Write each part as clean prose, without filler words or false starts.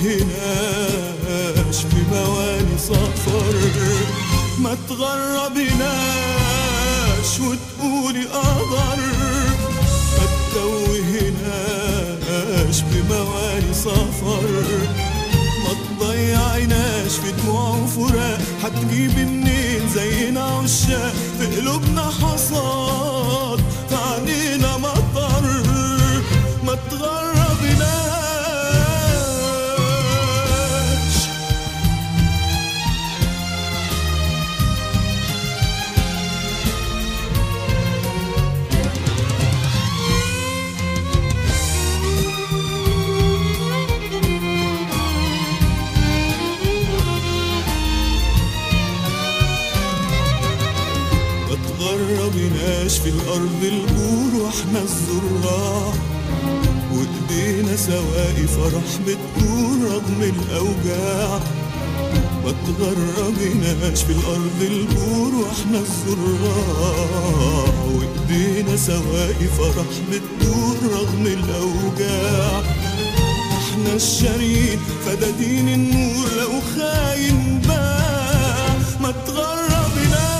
تتوهناش في مواني سفر، ما تغربناش وتقولي قدر، ما تتوهناش في مواني سفر، ما تضيعيناش في دموع وفراق، هتجيبي منين زينا عشاق، في قلوبنا حصاد في عينينا مطر، ما تغربناش. متغربناش في الأرض البور واحنا الزراع، وإيدينا سواقي فرح بتدور رغم الأوجاع. متغربناش في الأرض البور واحنا الزراع، وإيدينا سواقي فرح بتدور رغم الأوجاع. احنا الشريد فدادين النور لو خاين باع، ما تغربناش.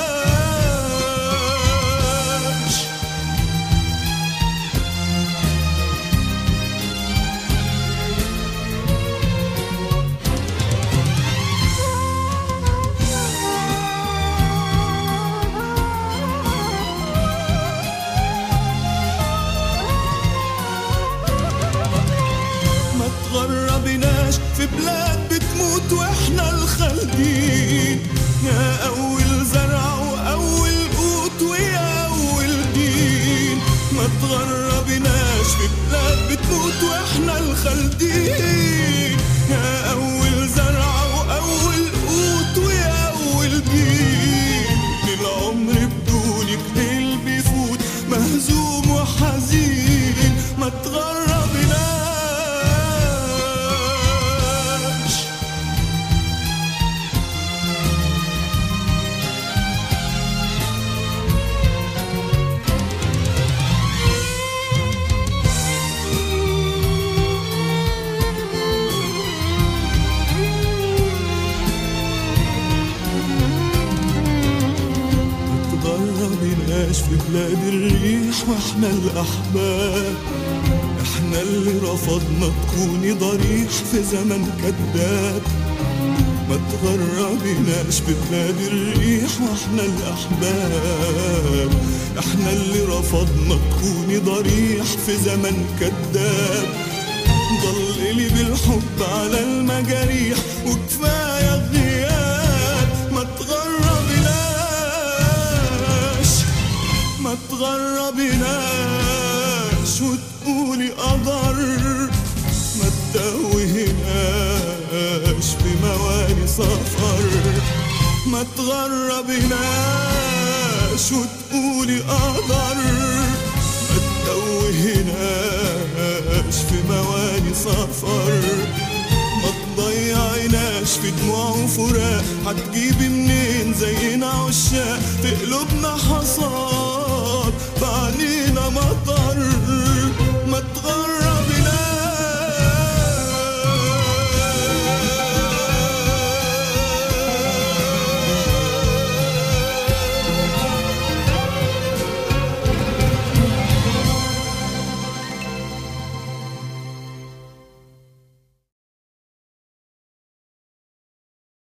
متغربناش في بلاد بتموت واحنا الخالدين، يا أول زرع وأول قوت ويا أول دين. متغربناش في بلاد بتموت واحنا الخالدين، يا أول زرع وأول قوت ويا أول دين. العمر بدونك ليل بيفوت مهزوم وحزين، متغربناش. متغربناش في بلاد الريح واحنا الأحباب، احنا اللي رفضنا تكوني ضريح في زمن كذاب. متغربناش في بلاد الريح واحنا الأحباب، احنا اللي رفضنا تكوني ضريح في زمن كذاب. ضللي بالحب على المجاريح وكفاية غياب، ما تغربناش. ما تغربناش وتقولي قدر، ما تتوهناش في مواني سفر، ما تغربناش وتقولي قدر، ما تتوهناش في مواني سفر، ما تضيعيناش في دموع وفراق، هتجيبي منين زينا عشاق، في قلوبنا حصاد